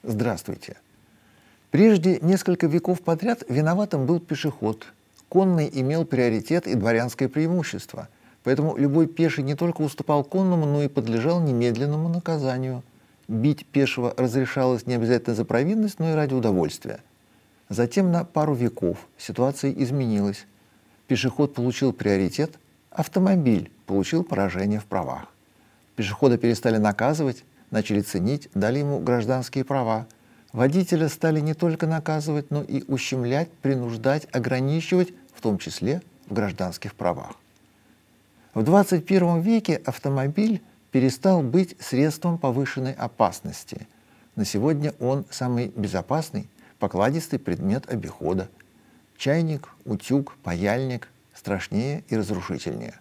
Здравствуйте. Прежде несколько веков подряд виноватым был пешеход. Конный имел приоритет и дворянское преимущество. Поэтому любой пеший не только уступал конному, но и подлежал немедленному наказанию. Бить пешего разрешалось не обязательно за провинность, но и ради удовольствия. Затем на пару веков ситуация изменилась. Пешеход получил приоритет, автомобиль получил поражение в правах. Пешехода перестали наказывать, начали ценить, дали ему гражданские права. Водителя стали не только наказывать, но и ущемлять, принуждать, ограничивать, в том числе в гражданских правах. В 21 веке автомобиль перестал быть средством повышенной опасности. На сегодня он самый безопасный, покладистый предмет обихода. Чайник, утюг, паяльник страшнее и разрушительнее.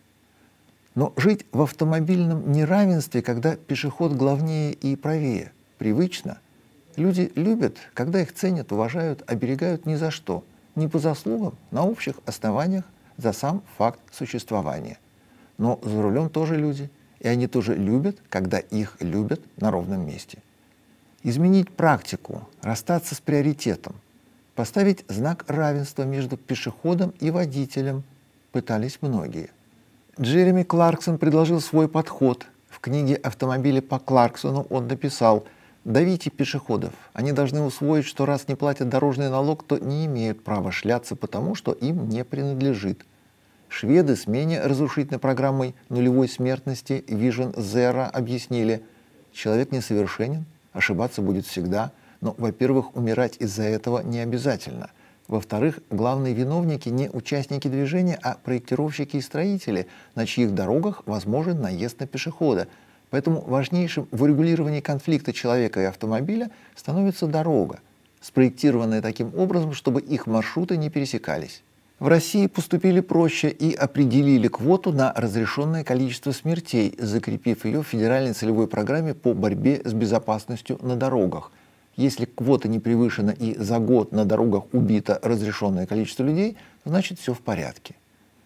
Но жить в автомобильном неравенстве, когда пешеход главнее и правее, привычно. Люди любят, когда их ценят, уважают, оберегают ни за что, не по заслугам, на общих основаниях, за сам факт существования. Но за рулем тоже люди, и они тоже любят, когда их любят на ровном месте. Изменить практику, расстаться с приоритетом, поставить знак равенства между пешеходом и водителем пытались многие. Джереми Кларксон предложил свой подход. В книге «Автомобили по Кларксону» он написал: «Давите пешеходов. Они должны усвоить, что раз не платят дорожный налог, то не имеют права шляться потому, что им не принадлежит». Шведы с менее разрушительной программой нулевой смертности Vision Zero объяснили: человек несовершенен, ошибаться будет всегда, но, во-первых, умирать из-за этого не обязательно. Во-вторых, главные виновники не участники движения, а проектировщики и строители, на чьих дорогах возможен наезд на пешехода. Поэтому важнейшим в урегулировании конфликта человека и автомобиля становится дорога, спроектированная таким образом, чтобы их маршруты не пересекались. В России поступили проще и определили квоту на разрешенное количество смертей, закрепив ее в федеральной целевой программе по борьбе с безопасностью на дорогах. Если квота не превышена и за год на дорогах убито разрешенное количество людей, значит все в порядке.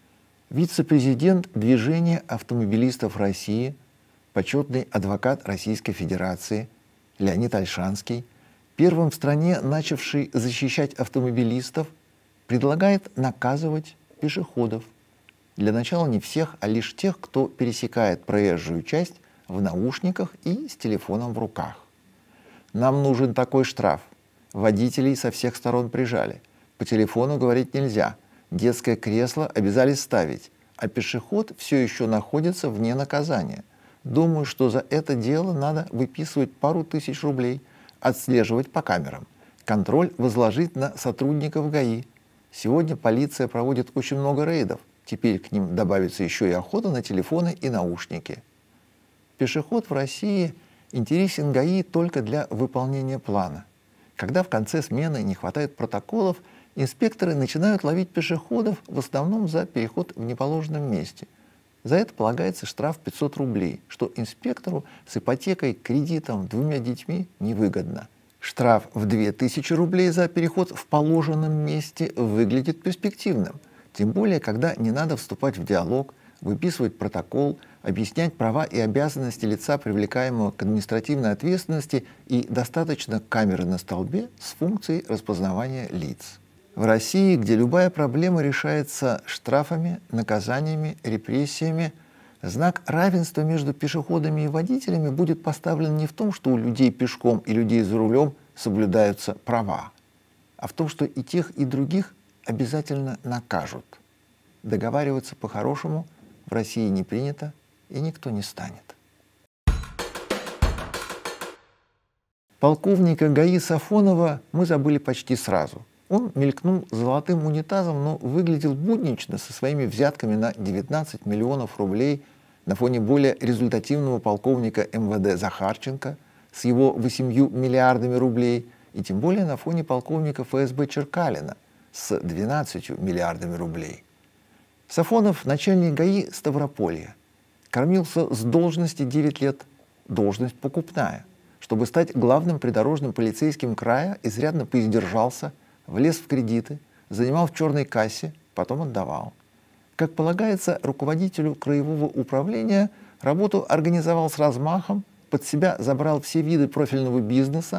Вице-президент Движения автомобилистов России, почетный адвокат Российской Федерации Леонид Ольшанский, первым в стране начавший защищать автомобилистов, предлагает наказывать пешеходов. Для начала не всех, а лишь тех, кто пересекает проезжую часть в наушниках и с телефоном в руках. Нам нужен такой штраф. Водителей со всех сторон прижали. По телефону говорить нельзя. Детское кресло обязали ставить. А пешеход все еще находится вне наказания. Думаю, что за это дело надо выписывать пару тысяч рублей, отслеживать по камерам. Контроль возложить на сотрудников ГАИ. Сегодня полиция проводит очень много рейдов. Теперь к ним добавится еще и охота на телефоны и наушники. Пешеход в России интересен ГАИ только для выполнения плана. Когда в конце смены не хватает протоколов, инспекторы начинают ловить пешеходов в основном за переход в неположенном месте. За это полагается штраф 500 рублей, что инспектору с ипотекой, кредитом, 2 детьми невыгодно. Штраф в 2000 рублей за переход в положенном месте выглядит перспективным. Тем более, когда не надо вступать в диалог, выписывать протокол, объяснять права и обязанности лица, привлекаемого к административной ответственности, и достаточно камеры на столбе с функцией распознавания лиц. В России, где любая проблема решается штрафами, наказаниями, репрессиями, знак равенства между пешеходами и водителями будет поставлен не в том, что у людей пешком и людей за рулем соблюдаются права, а в том, что и тех, и других обязательно накажут. Договариваться по-хорошему в России не принято, и никто не станет. Полковника ГАИ Сафонова мы забыли почти сразу. Он мелькнул золотым унитазом, но выглядел буднично со своими взятками на 19 миллионов рублей на фоне более результативного полковника МВД Захарченко с его 8 миллиардами рублей, и тем более на фоне полковника ФСБ Черкалина с 12 миллиардами рублей. Сафонов, начальник ГАИ Ставрополья, кормился с должности 9 лет, должность покупная. Чтобы стать главным придорожным полицейским края, изрядно поиздержался, влез в кредиты, занимал в черной кассе, потом отдавал. Как полагается руководителю краевого управления, работу организовал с размахом, под себя забрал все виды профильного бизнеса,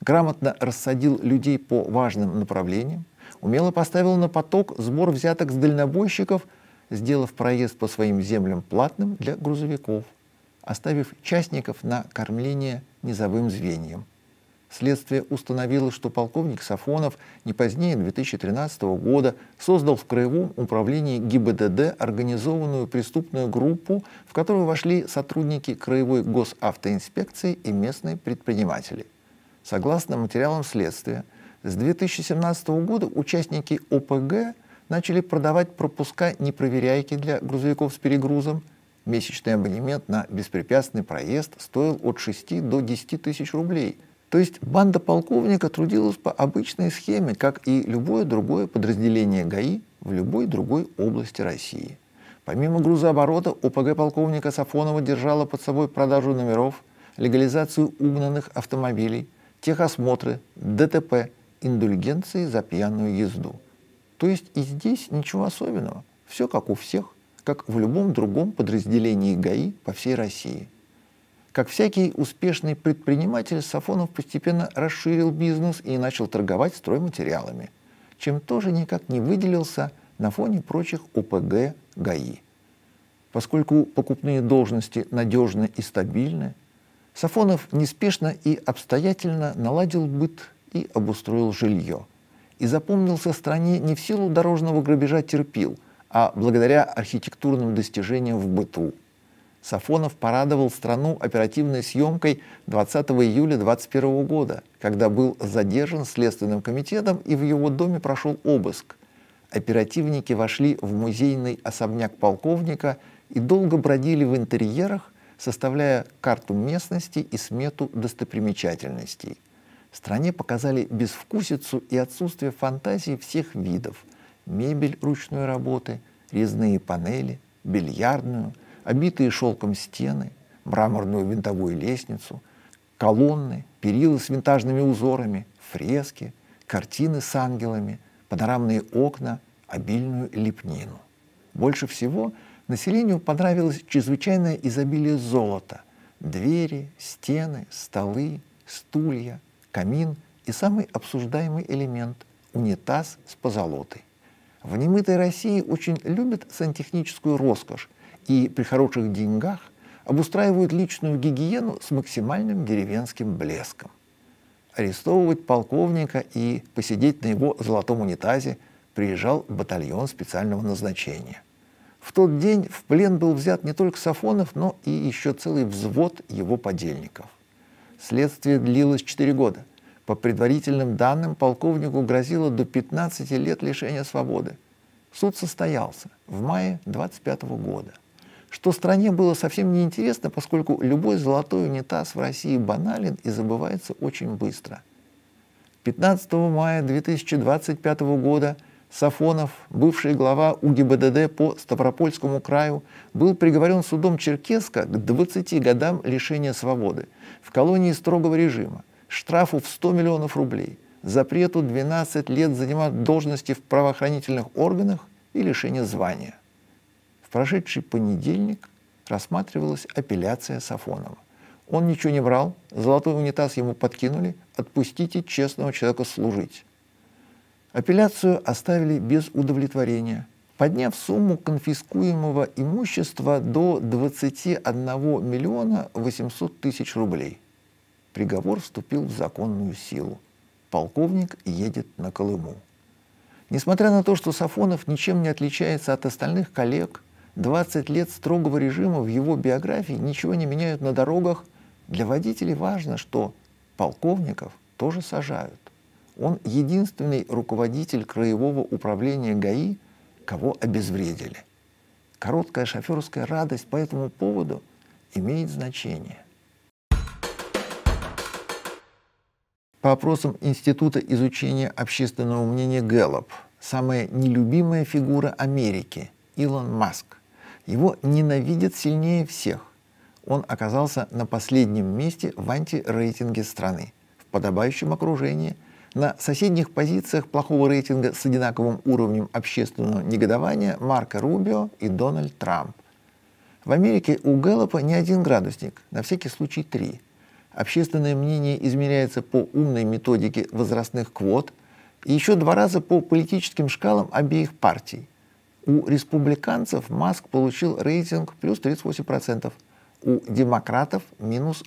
грамотно рассадил людей по важным направлениям, умело поставил на поток сбор взяток с дальнобойщиков, сделав проезд по своим землям платным для грузовиков, оставив частников на кормление низовым звеньям. Следствие установило, что полковник Сафонов не позднее 2013 года создал в Краевом управлении ГИБДД организованную преступную группу, в которую вошли сотрудники Краевой госавтоинспекции и местные предприниматели. Согласно материалам следствия, с 2017 года участники ОПГ начали продавать пропуска-непроверяйки для грузовиков с перегрузом. Месячный абонемент на беспрепятственный проезд стоил от 6 до 10 тысяч рублей. То есть банда полковника трудилась по обычной схеме, как и любое другое подразделение ГАИ в любой другой области России. Помимо грузооборота, ОПГ полковника Сафонова держала под собой продажу номеров, легализацию угнанных автомобилей, техосмотры, ДТП, индульгенции за пьяную езду. То есть и здесь ничего особенного. Все как у всех, как в любом другом подразделении ГАИ по всей России. Как всякий успешный предприниматель, Сафонов постепенно расширил бизнес и начал торговать стройматериалами, чем тоже никак не выделился на фоне прочих ОПГ ГАИ. Поскольку покупные должности надежны и стабильны, Сафонов неспешно и обстоятельно наладил быт и обустроил жилье. И запомнился стране не в силу дорожного грабежа терпил, а благодаря архитектурным достижениям в быту. Сафонов порадовал страну оперативной съемкой 20 июля 2021 года, когда был задержан Следственным комитетом и в его доме прошел обыск. Оперативники вошли в музейный особняк полковника и долго бродили в интерьерах, составляя карту местности и смету достопримечательностей. Стране показали безвкусицу и отсутствие фантазии всех видов: мебель ручной работы, резные панели, бильярдную, обитые шелком стены, мраморную винтовую лестницу, колонны, перила с винтажными узорами, фрески, картины с ангелами, панорамные окна, обильную лепнину. Больше всего населению понравилось чрезвычайное изобилие золота: двери, стены, столы, стулья, камин и самый обсуждаемый элемент – унитаз с позолотой. В немытой России очень любят сантехническую роскошь и при хороших деньгах обустраивают личную гигиену с максимальным деревенским блеском. Арестовывать полковника и посидеть на его золотом унитазе приезжал батальон специального назначения. В тот день в плен был взят не только Сафонов, но и еще целый взвод его подельников. Следствие длилось 4 года. По предварительным данным, полковнику грозило до 15 лет лишения свободы. Суд состоялся в мае 25 года. Что стране было совсем неинтересно, поскольку любой золотой унитаз в России банален и забывается очень быстро. 15 мая 2025 года Сафонов, бывший глава УГИБДД по Ставропольскому краю, был приговорен судом Черкесска к 20 годам лишения свободы в колонии строгого режима, штрафу в 100 миллионов рублей, запрету 12 лет занимать должности в правоохранительных органах и лишение звания. В прошедший понедельник рассматривалась апелляция Сафонова. Он ничего не брал, золотой унитаз ему подкинули: отпустите честного человека служить. Апелляцию оставили без удовлетворения, подняв сумму конфискуемого имущества до 21 миллиона 800 тысяч рублей. Приговор вступил в законную силу. Полковник едет на Колыму. Несмотря на то, что Сафонов ничем не отличается от остальных коллег, 20 лет строгого режима в его биографии ничего не меняют на дорогах, для водителей важно, что полковников тоже сажают. Он единственный руководитель Краевого управления ГАИ, кого обезвредили. Короткая шоферская радость по этому поводу имеет значение. По опросам Института изучения общественного мнения Гэллоп, самая нелюбимая фигура Америки – Илон Маск. Его ненавидят сильнее всех. Он оказался на последнем месте в антирейтинге страны, в подобающем окружении, на соседних позициях плохого рейтинга с одинаковым уровнем общественного негодования Марко Рубио и Дональд Трамп. В Америке у Гэллопа не один градусник, на всякий случай 3. Общественное мнение измеряется по умной методике возрастных квот и еще 2 раза по политическим шкалам обеих партий. У республиканцев Маск получил рейтинг плюс 38%, у демократов минус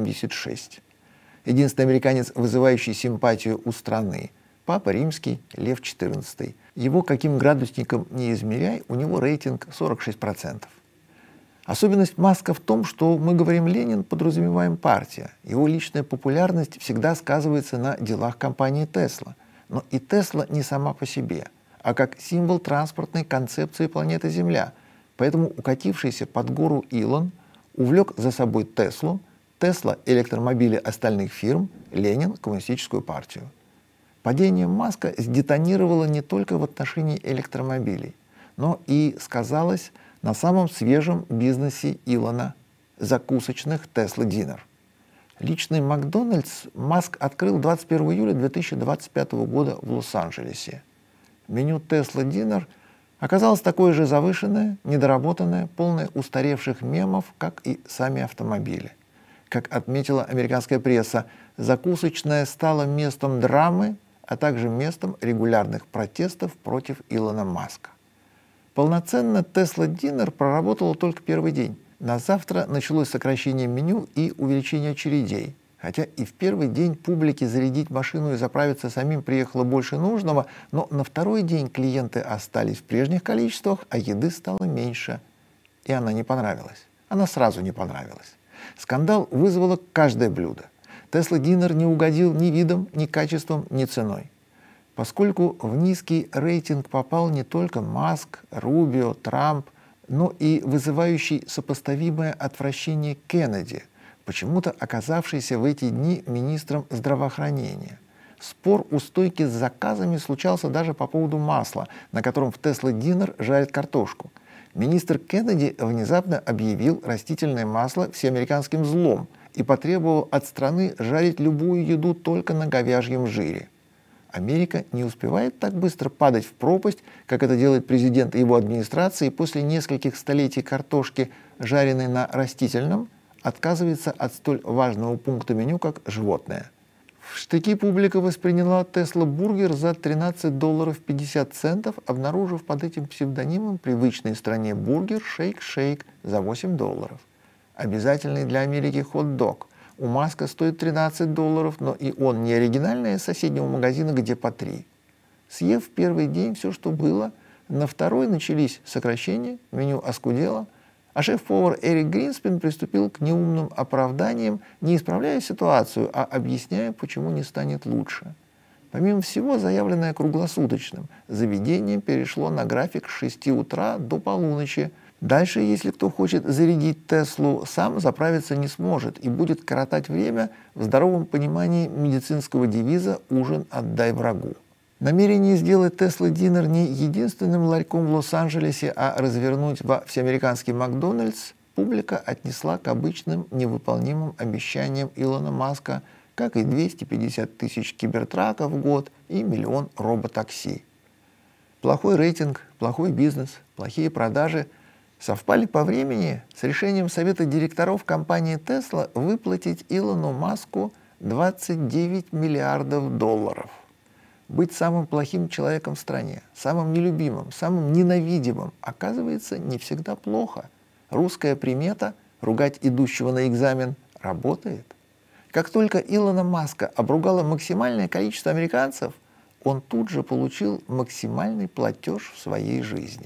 86%. Единственный американец, вызывающий симпатию у страны – Папа Римский Лев XIV. Его каким градусником не измеряй, у него рейтинг 46%. Особенность Маска в том, что мы говорим «Ленин», подразумеваем партия. Его личная популярность всегда сказывается на делах компании Tesla. Но и Tesla не сама по себе, а как символ транспортной концепции планеты Земля. Поэтому укатившийся под гору Илон увлек за собой Теслу, Тесла – электромобили остальных фирм, Ленин – коммунистическую партию. Падение Маска сдетонировало не только в отношении электромобилей, но и сказалось на самом свежем бизнесе Илона – закусочных Tesla Dinner. Личный Макдональдс Маск открыл 21 июля 2025 года в Лос-Анджелесе. Меню Tesla Dinner оказалось такое же завышенное, недоработанное, полное устаревших мемов, как и сами автомобили. Как отметила американская пресса, закусочная стала местом драмы, а также местом регулярных протестов против Илона Маска. Полноценно Tesla Dinner проработала только первый день. На завтра началось сокращение меню и увеличение очередей. Хотя и в первый день публике зарядить машину и заправиться самим приехало больше нужного, но на второй день клиенты остались в прежних количествах, а еды стало меньше. И она не понравилась. Она сразу не понравилась. Скандал вызвало каждое блюдо. Tesla Dinner не угодил ни видом, ни качеством, ни ценой. Поскольку в низкий рейтинг попал не только Маск, Рубио, Трамп, но и вызывающий сопоставимое отвращение Кеннеди, почему-то оказавшийся в эти дни министром здравоохранения. Спор у стойки с заказами случался даже по поводу масла, на котором в Tesla Dinner жарят картошку. Министр Кеннеди внезапно объявил растительное масло всеамериканским злом и потребовал от страны жарить любую еду только на говяжьем жире. Америка не успевает так быстро падать в пропасть, как это делает президент и его администрация, и после нескольких столетий картошки, жареной на растительном, отказывается от столь важного пункта меню, как животное. В штыки публика восприняла Tesla бургер за $13.50, обнаружив под этим псевдонимом привычной стране бургер Shake за $8. Обязательный для Америки хот-дог у Маска стоит $13, но и он не оригинальный, а из соседнего магазина, где по 3. Съев в первый день все, что было, на второй начались сокращения, меню оскудело, а шеф-повар Эрик Гринспен приступил к неумным оправданиям, не исправляя ситуацию, а объясняя, почему не станет лучше. Помимо всего, заявленное круглосуточным, заведение перешло на график с 6 утра до полуночи. Дальше, если кто хочет зарядить Теслу, сам заправиться не сможет и будет коротать время в здоровом понимании медицинского девиза «Ужин отдай врагу». Намерение сделать Tesla Dinner не единственным ларьком в Лос-Анджелесе, а развернуть во всеамериканский Макдональдс публика отнесла к обычным невыполнимым обещаниям Илона Маска, как и 250 тысяч кибертраков в год и 1 миллион роботакси. Плохой рейтинг, плохой бизнес, плохие продажи совпали по времени с решением совета директоров компании Tesla выплатить Илону Маску $29 миллиардов. Быть самым плохим человеком в стране, самым нелюбимым, самым ненавидимым, оказывается, не всегда плохо. Русская примета «ругать идущего на экзамен» работает. Как только Илона Маска обругало максимальное количество американцев, он тут же получил максимальный платеж в своей жизни.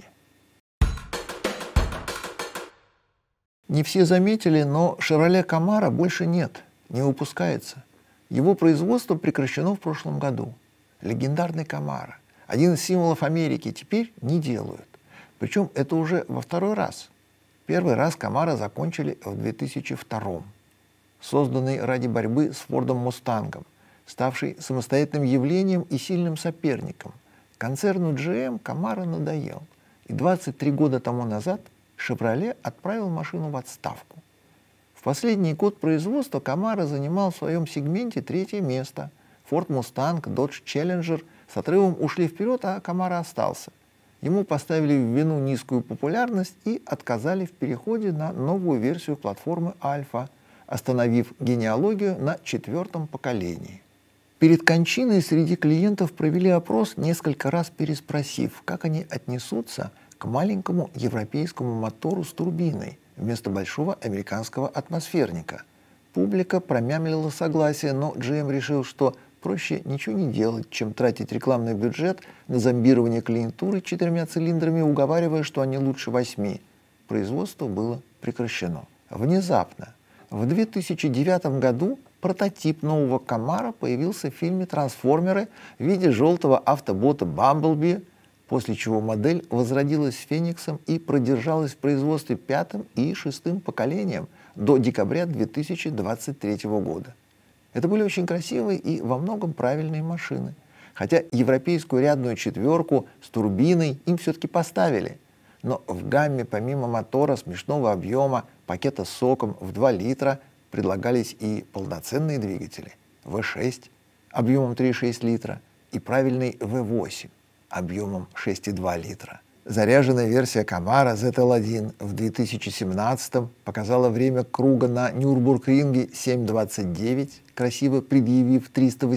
Не все заметили, но Chevrolet Camaro больше нет, не выпускается. Его производство прекращено в прошлом году. Легендарный Camaro, один из символов Америки, теперь не делают. Причем это уже во второй раз. Первый раз Camaro закончили в 2002. Созданный ради борьбы с Фордом Мустангом, ставший самостоятельным явлением и сильным соперником. Концерну GM Camaro надоел. И 23 года тому назад Chevrolet отправил машину в отставку. В последний год производства Camaro занимал в своем сегменте 3-е место. Ford Mustang, Dodge Challenger с отрывом ушли вперед, а Camaro остался. Ему поставили в вину низкую популярность и отказали в переходе на новую версию платформы Alpha. остановив генеалогию на 4-м поколении. Перед кончиной среди клиентов провели опрос, несколько раз переспросив, как они отнесутся к маленькому европейскому мотору с турбиной вместо большого американского атмосферника. Публика промямлила согласие, но GM решил, что проще ничего не делать, чем тратить рекламный бюджет на зомбирование клиентуры 4 цилиндрами, уговаривая, что они лучше 8. Производство было прекращено. Внезапно, в 2009 году, прототип нового Камара появился в фильме «Трансформеры» в виде желтого автобота «Бамблби», после чего модель возродилась Фениксом и продержалась в производстве 5-м и 6-м поколением до декабря 2023 года. Это были очень красивые и во многом правильные машины. Хотя европейскую рядную 4 с турбиной им все-таки поставили. Но в гамме помимо мотора смешного объема, пакета с соком в 2 литра предлагались и полноценные двигатели V6 объемом 3,6 литра и правильный V8 объемом 6,2 литра. Заряженная версия Камара ZL1 в 2017 показала время круга на Нюрбургринге 7:29, красиво предъявив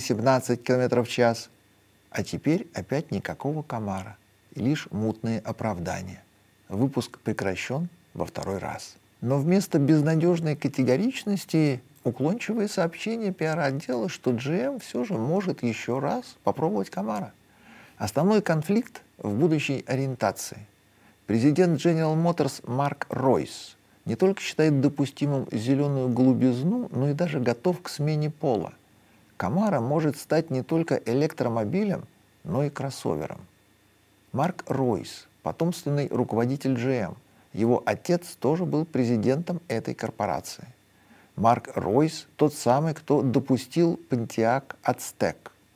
318 км в час. А теперь опять никакого Камара и лишь мутные оправдания. Выпуск прекращен во 2-й раз. Но вместо безнадежной категоричности уклончивые сообщения пиар-отдела, что GM все же может еще раз попробовать Камара. Основной конфликт в будущей ориентации. Президент General Motors Марк Ройс не только считает допустимым зеленую голубизну, но и даже готов к смене пола. Камара может стать не только электромобилем, но и кроссовером. Марк Ройс – потомственный руководитель GM. Его отец тоже был президентом этой корпорации. Марк Ройс – тот самый, кто допустил Pontiac Aztek.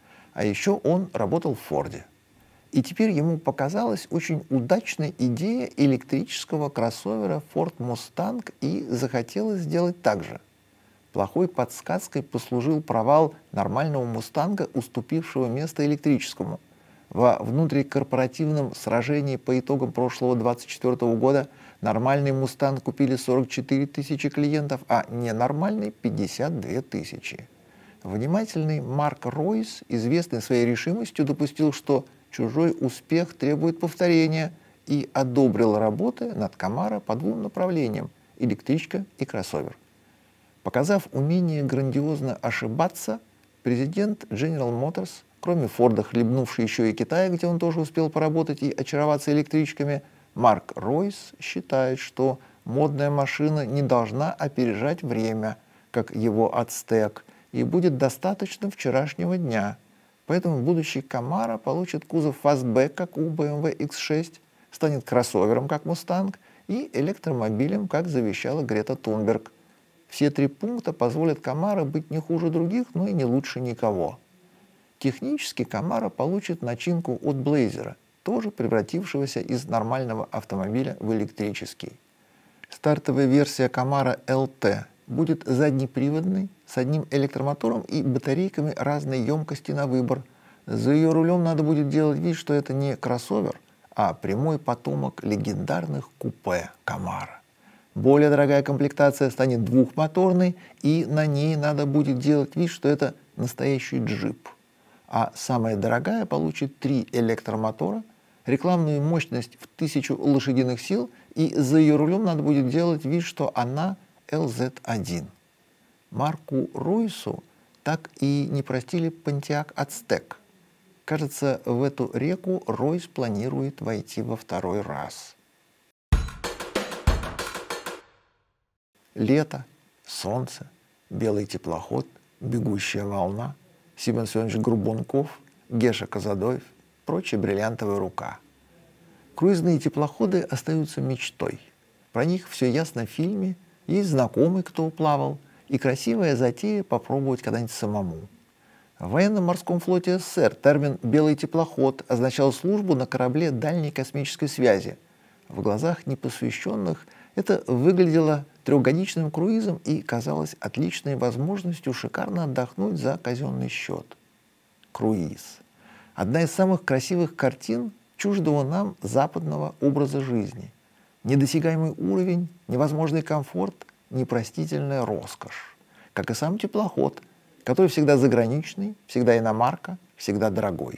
А еще он работал в Форде. И теперь ему показалась очень удачной идея электрического кроссовера Ford Mustang и захотелось сделать так же. Плохой подсказкой послужил провал нормального «Мустанга», уступившего место электрическому. Во внутрикорпоративном сражении по итогам прошлого 2024 года нормальный «Мустанг» купили 44 тысячи клиентов, а ненормальный – 52 тысячи. Внимательный Марк Ройс, известный своей решимостью, допустил, что чужой успех требует повторения, и одобрил работы над Камаро по 2 направлениям – электричка и кроссовер. Показав умение грандиозно ошибаться, президент General Motors, кроме Форда, хлебнувший еще и Китая, где он тоже успел поработать и очароваться электричками, Марк Ройс считает, что модная машина не должна опережать время, как его Ацтек, и будет достаточно вчерашнего дня. Поэтому будущий Камаро получит кузов фастбэк, как у BMW X6, станет кроссовером, как Мустанг, и электромобилем, как завещала Грета Тунберг. Все 3 пункта позволят Камаро быть не хуже других, но и не лучше никого. Технически Камаро получит начинку от Блейзера, тоже превратившегося из нормального автомобиля в электрический. Стартовая версия Камаро LT будет заднеприводной, с одним электромотором и батарейками разной емкости на выбор. За ее рулем надо будет делать вид, что это не кроссовер, а прямой потомок легендарных купе Камаро. Более дорогая комплектация станет 2-моторной, и на ней надо будет делать вид, что это настоящий джип. А самая дорогая получит 3 электромотора, рекламную мощность в 1000 лошадиных сил, и за ее рулем надо будет делать вид, что она LZ1. Марку Ройсу так и не простили Pontiac Aztek. Кажется, в эту реку Ройс планирует войти во 2-й раз. Лето, солнце, белый теплоход, бегущая волна, Симон Семенович Грубунков, Геша Казадоев, прочая бриллиантовая рука. Круизные теплоходы остаются мечтой. Про них все ясно в фильме, есть знакомый, кто плавал, и красивая затея попробовать когда-нибудь самому. В военно-морском флоте СССР термин «белый теплоход» означал службу на корабле дальней космической связи. В глазах непосвященных это выглядело 3-годичным круизом и казалось отличной возможностью шикарно отдохнуть за казенный счет. Круиз. Одна из самых красивых картин чуждого нам западного образа жизни. Недосягаемый уровень, невозможный комфорт, непростительная роскошь, как и сам теплоход, который всегда заграничный, всегда иномарка, всегда дорогой.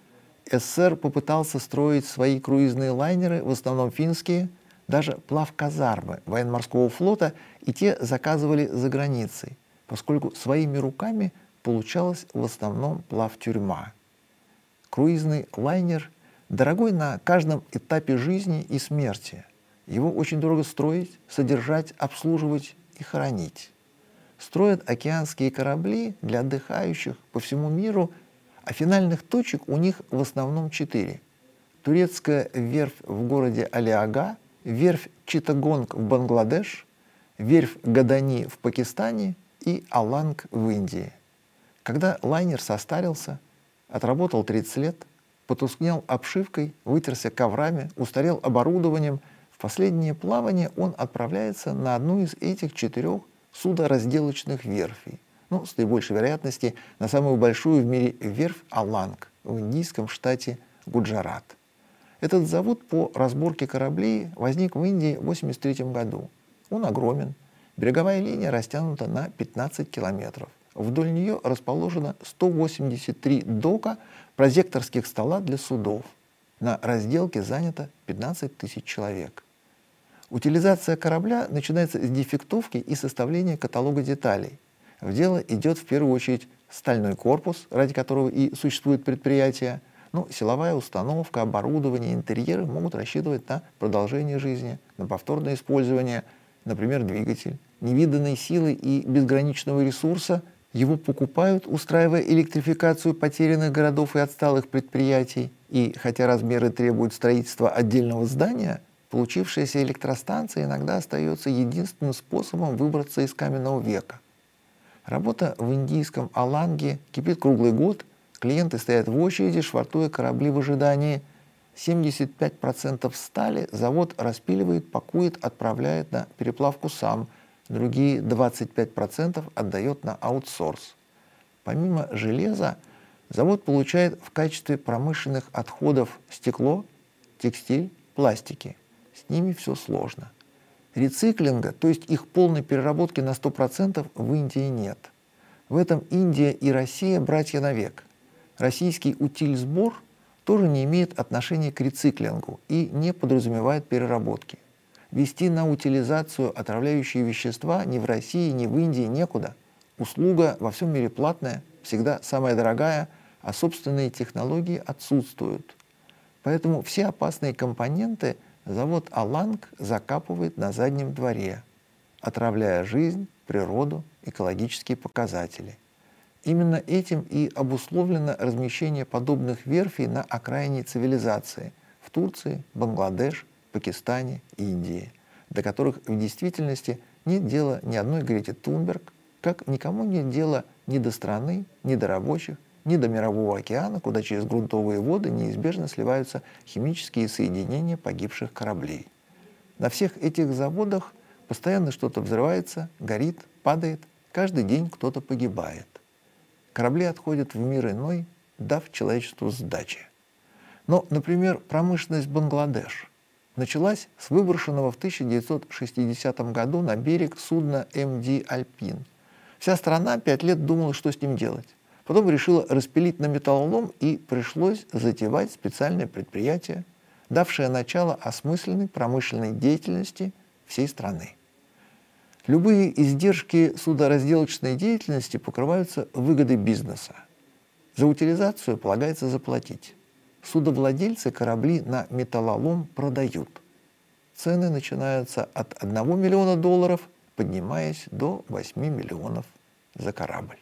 СССР попытался строить свои круизные лайнеры, в основном финские, даже плавказармы военно-морского флота, и те заказывали за границей, поскольку своими руками получалась в основном плавтюрьма. Круизный лайнер дорогой на каждом этапе жизни и смерти. Его очень дорого строить, содержать, обслуживать и хоронить. Строят океанские корабли для отдыхающих по всему миру, а финальных точек у них в основном 4. Турецкая верфь в городе Алиага, верфь Читтагонг в Бангладеш, верфь Гадани в Пакистане и Аланг в Индии. Когда лайнер состарился, отработал 30 лет, потускнел обшивкой, вытерся коврами, устарел оборудованием, в последнее плавание он отправляется на одну из этих 4 судоразделочных верфей. С наибольшей вероятностью на самую большую в мире верфь Аланг в индийском штате Гуджарат. Этот завод по разборке кораблей возник в Индии в 1983 году. Он огромен. Береговая линия растянута на 15 километров. Вдоль нее расположено 183 дока, прозекторских стола для судов. На разделке занято 15 тысяч человек. Утилизация корабля начинается с дефектовки и составления каталога деталей. В дело идет в первую очередь стальной корпус, ради которого и существует предприятие. Силовая установка, оборудование, интерьеры могут рассчитывать на продолжение жизни, на повторное использование, например, двигатель. Невиданной силы и безграничного ресурса его покупают, устраивая электрификацию потерянных городов и отсталых предприятий. И хотя размеры требуют строительства отдельного здания, получившаяся электростанция иногда остается единственным способом выбраться из каменного века. Работа в индийском Аланге кипит круглый год, клиенты стоят в очереди, швартуя корабли в ожидании. 75% стали завод распиливает, пакует, отправляет на переплавку сам, другие 25% отдает на аутсорс. Помимо железа, завод получает в качестве промышленных отходов стекло, текстиль, пластики. С ними все сложно. Рециклинга, то есть их полной переработки на 100% в Индии нет. В этом Индия и Россия братья навек. Российский утильсбор тоже не имеет отношения к рециклингу и не подразумевает переработки. Вести на утилизацию отравляющие вещества ни в России, ни в Индии некуда. Услуга во всем мире платная, всегда самая дорогая, а собственные технологии отсутствуют. Поэтому все опасные компоненты завод Аланг закапывает на заднем дворе, отравляя жизнь, природу, экологические показатели. Именно этим и обусловлено размещение подобных верфей на окраине цивилизации в Турции, Бангладеш, Пакистане, Индии, до которых в действительности нет дела ни одной Грети Тунберг, как никому нет дела ни до страны, ни до рабочих, ни до Мирового океана, куда через грунтовые воды неизбежно сливаются химические соединения погибших кораблей. На всех этих заводах постоянно что-то взрывается, горит, падает, каждый день кто-то погибает. Корабли отходят в мир иной, дав человечеству сдачи. Но, например, промышленность Бангладеш началась с выброшенного в 1960 году на берег судна МД «Альпин». Вся страна 5 лет думала, что с ним делать. Потом решила распилить на металлолом, и пришлось затевать специальное предприятие, давшее начало осмысленной промышленной деятельности всей страны. Любые издержки судоразделочной деятельности покрываются выгодой бизнеса. За утилизацию полагается заплатить. Судовладельцы корабли на металлолом продают. Цены начинаются от $1 миллиона, поднимаясь до 8 миллионов за корабль.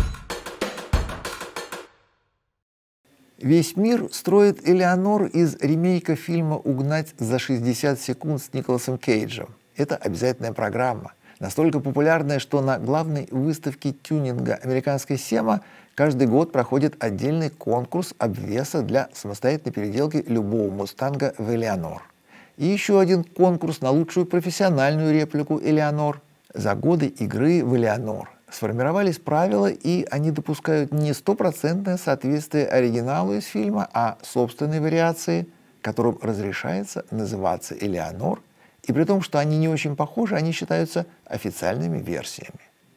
Весь мир строит Элеонор из ремейка фильма «Угнать за 60 секунд» с Николасом Кейджем. Это обязательная программа. Настолько популярная, что на главной выставке тюнинга американской СЕМА каждый год проходит отдельный конкурс обвеса для самостоятельной переделки любого «Мустанга» в Элеонор. И еще один конкурс на лучшую профессиональную реплику Элеонор. За годы игры в Элеонор сформировались правила, и они допускают не 100% соответствие оригиналу из фильма, а собственные вариации, которым разрешается называться Элеонор И при том, что они не очень похожи, они считаются официальными версиями.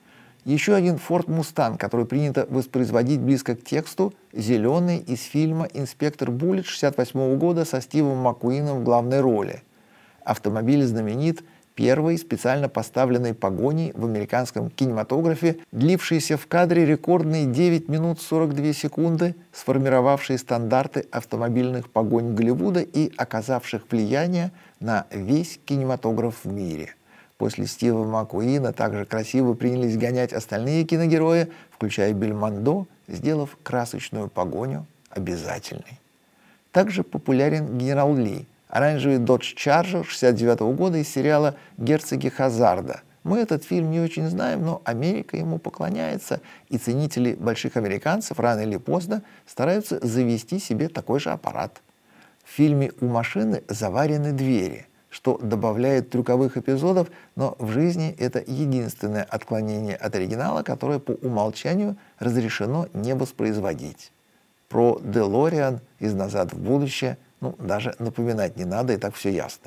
Еще один Ford Mustang, который принято воспроизводить близко к тексту, зеленый из фильма «Инспектор Буллетт» 1968 года со Стивом Маккуином в главной роли. Автомобиль знаменит первой специально поставленной погоней в американском кинематографе, длившейся в кадре рекордные 9 минут 42 секунды, сформировавшей стандарты автомобильных погонь Голливуда и оказавших влияние на весь кинематограф в мире. После Стива Маккуина также красиво принялись гонять остальные киногерои, включая Бельмондо, сделав красочную погоню обязательной. Также популярен генерал Ли, оранжевый Dodge Charger 1969 года из сериала «Герцоги Хазарда». Мы этот фильм не очень знаем, но Америка ему поклоняется, и ценители больших американцев рано или поздно стараются завести себе такой же аппарат. В фильме у машины заварены двери, что добавляет трюковых эпизодов, но в жизни это единственное отклонение от оригинала, которое по умолчанию разрешено не воспроизводить. Про DeLorean из «Назад в будущее» даже напоминать не надо, и так все ясно.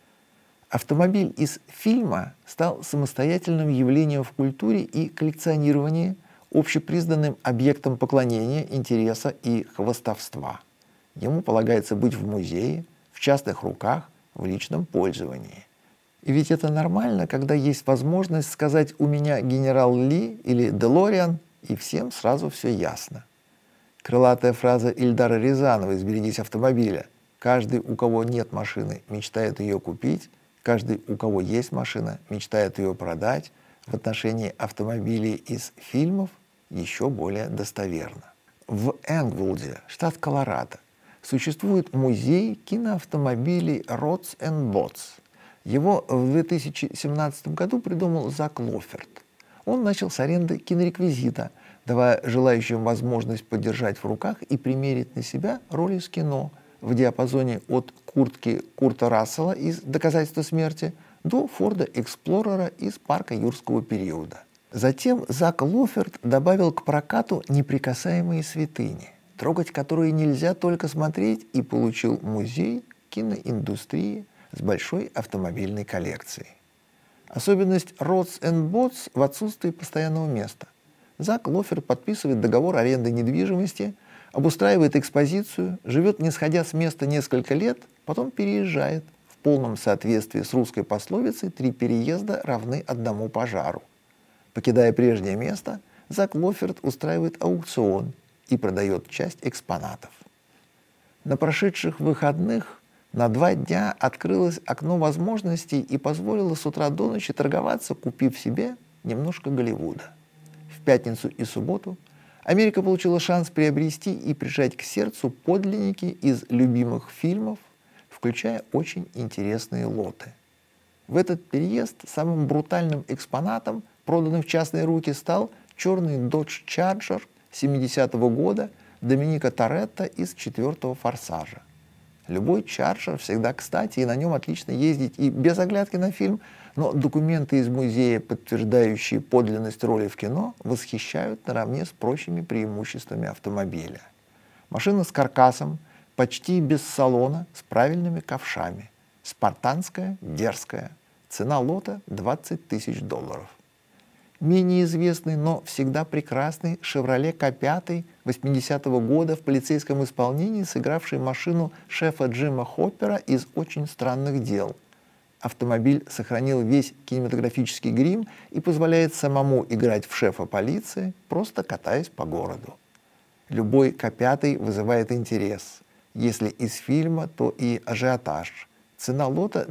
Автомобиль из фильма стал самостоятельным явлением в культуре и коллекционировании, общепризнанным объектом поклонения, интереса и хвастовства. Ему полагается быть в музее, в частных руках, в личном пользовании. И ведь это нормально, когда есть возможность сказать «у меня генерал Ли» или «Делориан», и всем сразу все ясно. Крылатая фраза Ильдара Рязанова из «Берегись автомобиля». Каждый, у кого нет машины, мечтает ее купить, каждый, у кого есть машина, мечтает ее продать, в отношении автомобилей из фильмов еще более достоверно. В Энгвулде, штат Колорадо, существует музей киноавтомобилей Rods and Bots. Его в 2017 году придумал Зак Лоферт. Он начал с аренды кинореквизита, давая желающим возможность подержать в руках и примерить на себя роли из кино в диапазоне от куртки Курта Рассела из «Доказательства смерти» до Форда Эксплорера из «Парка юрского периода». Затем Зак Лоферт добавил к прокату неприкасаемые святыни, трогать которые нельзя только смотреть, и получил музей киноиндустрии с большой автомобильной коллекцией. Особенность Rods and Bots в отсутствии постоянного места. Зак Лоферт подписывает договор аренды недвижимости, обустраивает экспозицию, живет не сходя с места несколько лет, потом переезжает в полном соответствии с русской пословицей «3 переезда равны 1 пожару». Покидая прежнее место, Зак Лоферт устраивает аукцион и продает часть экспонатов. На прошедших выходных на 2 дня открылось окно возможностей и позволило с утра до ночи торговаться, купив себе немножко Голливуда. В пятницу и субботу Америка получила шанс приобрести и прижать к сердцу подлинники из любимых фильмов, включая очень интересные лоты. В этот переезд самым брутальным экспонатом, проданным в частные руки, стал черный Dodge Charger 70-го года Доминика Торетто из 4-го «Форсажа». Любой Charger всегда кстати, и на нем отлично ездить и без оглядки на фильм, но документы из музея, подтверждающие подлинность роли в кино, восхищают наравне с прочими преимуществами автомобиля. Машина с каркасом, почти без салона, с правильными ковшами. Спартанская, дерзкая. Цена лота $20 000. Менее известный, но всегда прекрасный Chevrolet K5 80-го года в полицейском исполнении, сыгравший машину шефа Джима Хоппера из «Очень странных дел». Автомобиль сохранил весь кинематографический грим и позволяет самому играть в шефа полиции, просто катаясь по городу. Любой К5 вызывает интерес. Если из фильма, то и ажиотаж. Цена лота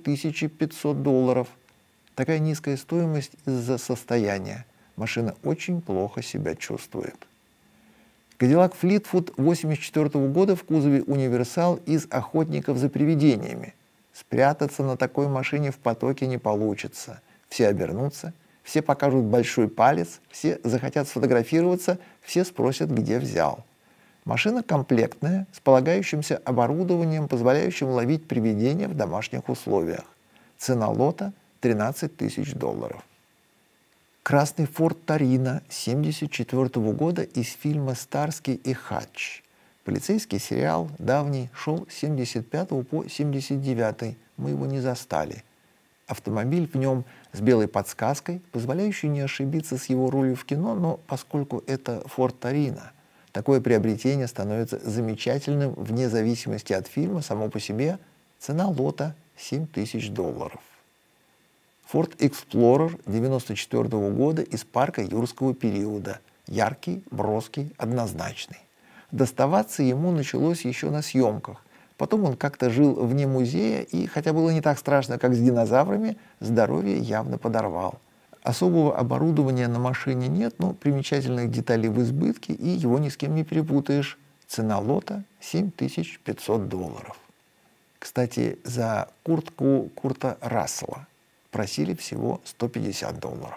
$2500. Такая низкая стоимость из-за состояния. Машина очень плохо себя чувствует. Кадиллак Флитвуд 1984 года в кузове универсал из «Охотников за привидениями». Спрятаться на такой машине в потоке не получится. Все обернутся, все покажут большой палец, все захотят сфотографироваться, все спросят, где взял. Машина комплектная, с полагающимся оборудованием, позволяющим ловить привидения в домашних условиях. Цена лота $13 000. Красный Форд Торино 1974 года из фильма «Старский и Хатч». Полицейский сериал давний, шел с 75 по 79, мы его не застали. Автомобиль в нем с белой подсказкой, позволяющей не ошибиться с его ролью в кино, но поскольку это Ford Torino, такое приобретение становится замечательным вне зависимости от фильма. Само по себе цена лота $7000. Ford Explorer 1994 года из парка юрского периода. Яркий, броский, однозначный. Доставаться ему началось еще на съемках. Потом он как-то жил вне музея, и, хотя было не так страшно, как с динозаврами, здоровье явно подорвал. Особого оборудования на машине нет, но примечательных деталей в избытке, и его ни с кем не перепутаешь. Цена лота $7500. Кстати, за куртку Курта Рассела просили всего $150.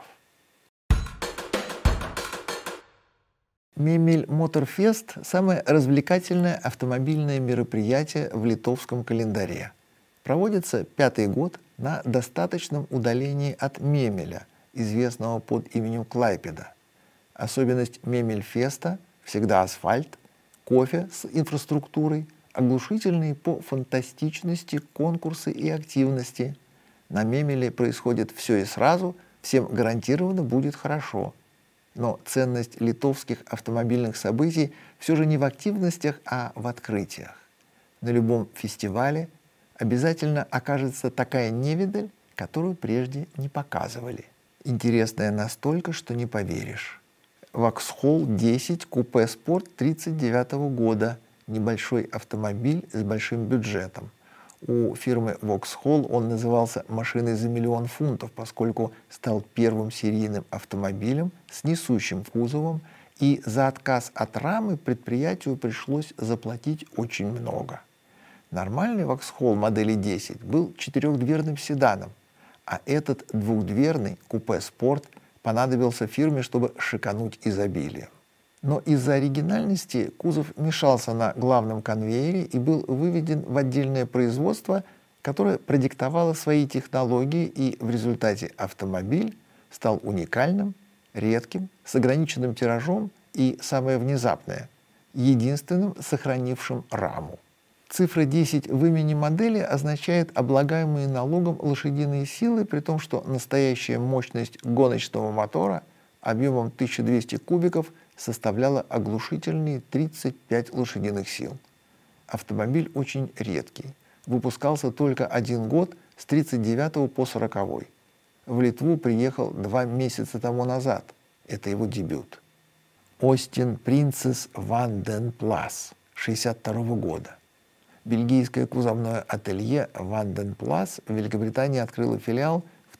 Мемель Моторфест – самое развлекательное автомобильное мероприятие в литовском календаре. Проводится 5-й год на достаточном удалении от Мемеля, известного под именем Клайпеда. Особенность Мемельфеста – всегда асфальт, кофе с инфраструктурой, оглушительные по фантастичности конкурсы и активности. На Мемеле происходит все и сразу, всем гарантированно будет хорошо. Но ценность литовских автомобильных событий все же не в активностях, а в открытиях. На любом фестивале обязательно окажется такая невидаль, которую прежде не показывали. Интересная настолько, что не поверишь. Vauxhall 10 купе Sport 1939 года. Небольшой автомобиль с большим бюджетом. У фирмы Vauxhall он назывался машиной за $1 000 000 фунтов, поскольку стал первым серийным автомобилем с несущим кузовом, и за отказ от рамы предприятию пришлось заплатить очень много. Нормальный Vauxhall модели 10 был 4-дверным седаном, а этот двухдверный купе Sport понадобился фирме, чтобы шикануть изобилием. Но из-за оригинальности кузов мешался на главном конвейере и был выведен в отдельное производство, которое продиктовало свои технологии, и в результате автомобиль стал уникальным, редким, с ограниченным тиражом и, самое внезапное, единственным сохранившим раму. Цифра 10 в имени модели означает облагаемые налогом лошадиные силы, при том, что настоящая мощность гоночного мотора объемом 1200 кубиков составляла оглушительные 35 лошадиных сил. Автомобиль очень редкий. Выпускался только 1 год с 1939 по 1940. В Литву приехал 2 месяца тому назад. Это его дебют. Austin Princess Van den Plas 1962 года. Бельгийское кузовное ателье Van den Plas в Великобритании открыло филиал в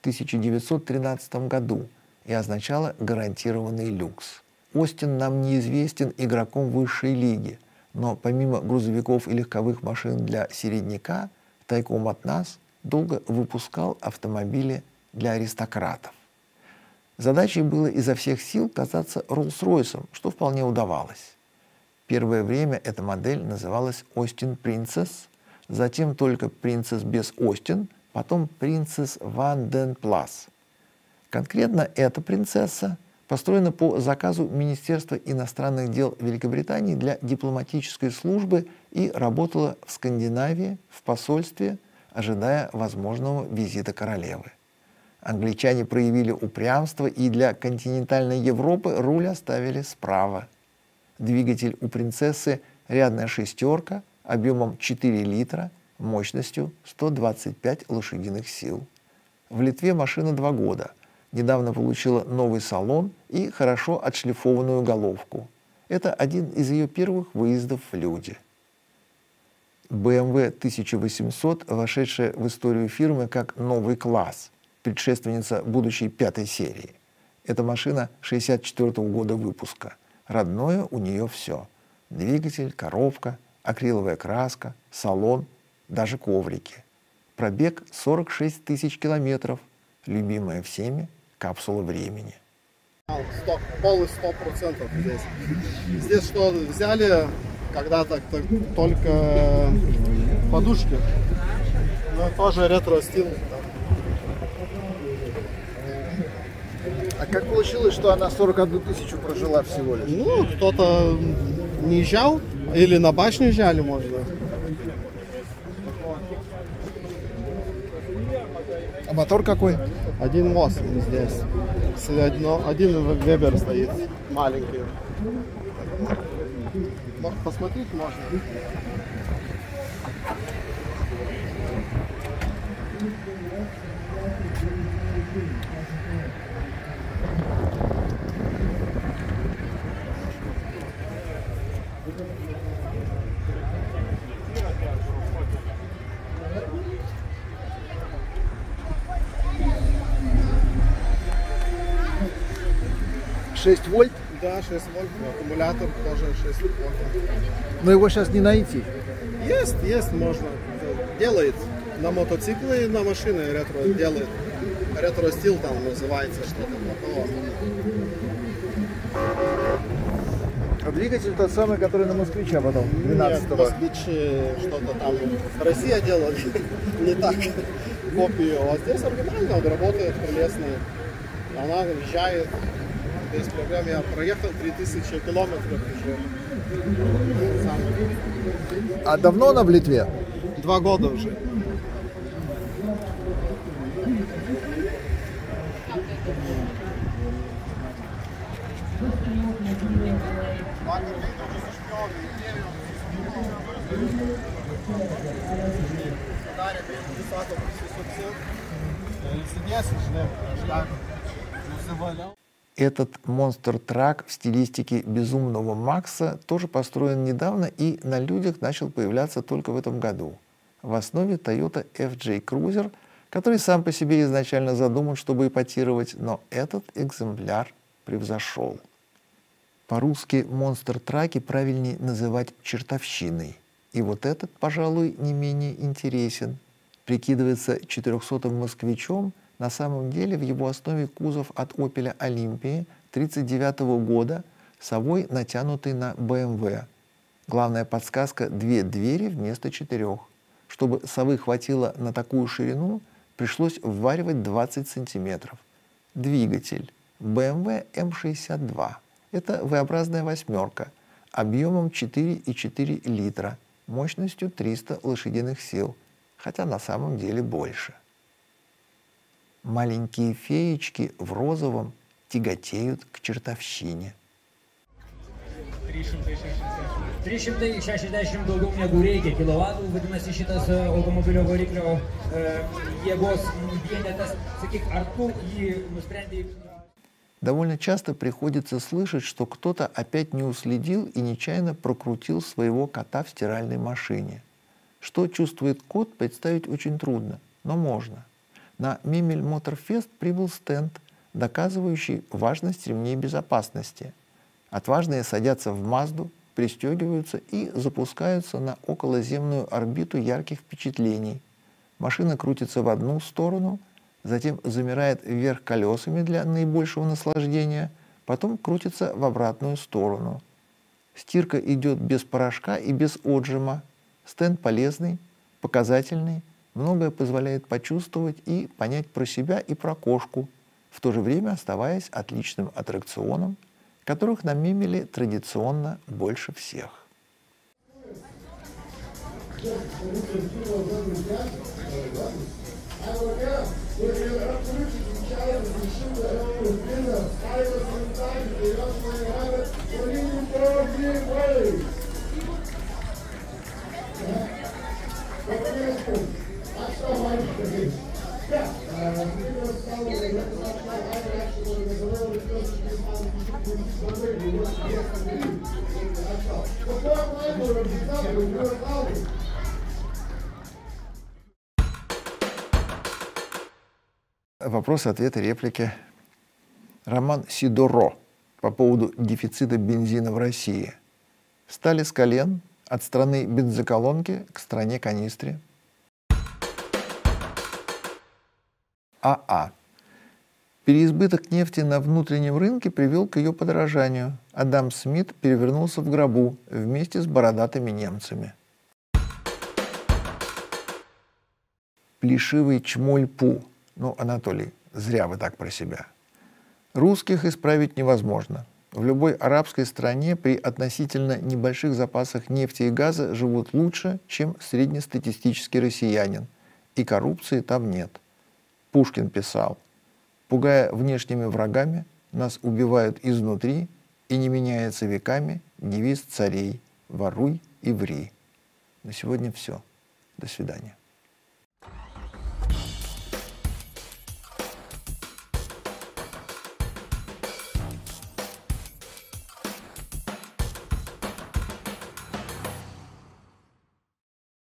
1913 году и означало гарантированный люкс. Остин нам неизвестен игроком высшей лиги, но помимо грузовиков и легковых машин для середняка, тайком от нас долго выпускал автомобили для аристократов. Задачей было изо всех сил казаться Роллс-Ройсом, что вполне удавалось. Первое время эта модель называлась Austin Princess, затем только Princess без Austin, потом Princess Van den Plas. Конкретно эта принцесса построена по заказу Министерства иностранных дел Великобритании для дипломатической службы и работала в Скандинавии, в посольстве, ожидая возможного визита королевы. Англичане проявили упрямство и для континентальной Европы руль оставили справа. Двигатель у принцессы рядная шестерка объемом 4 литра, мощностью 125 лошадиных сил. В Литве машина 2 года. Недавно получила новый салон и хорошо отшлифованную головку. Это один из ее первых выездов в люди. BMW 1800, вошедшая в историю фирмы как новый класс, предшественница будущей 5-й серии. Эта машина 1964 года выпуска. Родное у нее все. Двигатель, коробка, акриловая краска, салон, даже коврики. Пробег 46 тысяч километров. Любимая всеми капсула времени. Полностью 100% здесь. Здесь что взяли когда-то только подушки, но тоже ретро-стил. А как получилось, что она 41 тысячу прожила всего лишь? Ну, кто-то не езжал, или на башню езжали, может быть. А мотор какой? 1.8 здесь. Один Вебер стоит, маленький. Посмотреть можно. Шесть вольт, Да, 6 вольт, аккумулятор тоже 6 вольт. но его сейчас не найти. Есть, можно. Делает на мотоциклы и на машины ретро делает. Ретро-стил там называется что-то такого. А двигатель тот самый, который на Москвича потом, 12-го. Москвич что-то там. Россия делала не так. Копию. А здесь оригинально, он работает прелестно. Она въезжает без проблем. Я проехал 3000 километров уже. Сам. А давно она в Литве? 2 года уже. Этот монстр-трак в стилистике «Безумного Макса» тоже построен недавно и на людях начал появляться только в этом году. В основе Toyota FJ Cruiser, который сам по себе изначально задуман, чтобы эпатировать, но этот экземпляр превзошел. По-русски монстр-траки правильнее называть чертовщиной. И вот этот, пожалуй, не менее интересен. Прикидывается 400-м москвичом, на самом деле в его основе кузов от Opel Olympia 1939 года с овой, натянутый на BMW. Главная подсказка – 2 двери вместо 4. Чтобы совы хватило на такую ширину, пришлось вваривать 20 сантиметров. Двигатель BMW M62. Это V-образная восьмерка, объемом 4,4 литра, мощностью 300 лошадиных сил, хотя на самом деле больше. Маленькие феечки в розовом тяготеют к чертовщине. 360 daugiau negu reikia kilovatų, vadinasi šitas automobilio variklio jėgos vienetas. Sakyk, ar tu jį nusprendei? Довольно часто приходится слышать, что кто-то опять не уследил и нечаянно прокрутил своего кота в стиральной машине. Что чувствует кот, представить очень трудно, но можно. На Memel Motorfest прибыл стенд, доказывающий важность ремней безопасности. Отважные садятся в Мазду, пристегиваются и запускаются на околоземную орбиту ярких впечатлений. Машина крутится в одну сторону, затем замирает вверх колесами для наибольшего наслаждения, потом крутится в обратную сторону. Стирка идет без порошка и без отжима. Стенд полезный, показательный, многое позволяет почувствовать и понять про себя и про кошку, в то же время оставаясь отличным аттракционом, которых на Мемеле традиционно больше всех. Вопрос, ответы, реплики. Роман Сидоро по поводу дефицита бензина в России. Встали с колен от страны бензоколонки к стране канистре. АА. Переизбыток нефти на внутреннем рынке привел к ее подорожанию. Адам Смит перевернулся в гробу вместе с бородатыми немцами. Плешивый чмоль-пу. Ну, Анатолий, зря вы так про себя. Русских исправить невозможно. В любой арабской стране при относительно небольших запасах нефти и газа живут лучше, чем среднестатистический россиянин. и коррупции там нет. Пушкин писал: «Пугая внешними врагами, нас убивают изнутри, и не меняется веками девиз царей: воруй и ври». На сегодня все. До свидания.